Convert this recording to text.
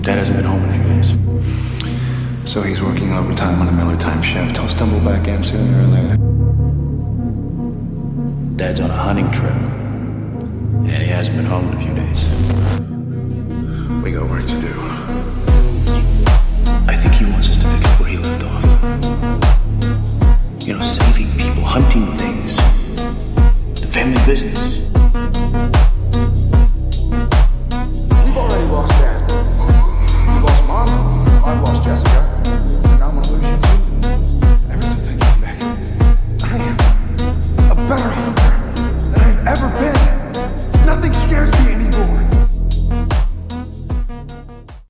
Dad hasn't been home in a few days. So he's working overtime on a Miller time shift. He'll stumble back in sooner or later. Dad's on a hunting trip, and he hasn't been home in a few days. We got work to do. I think he wants us to pick up where he left off. You know, saving people, hunting things. The family business.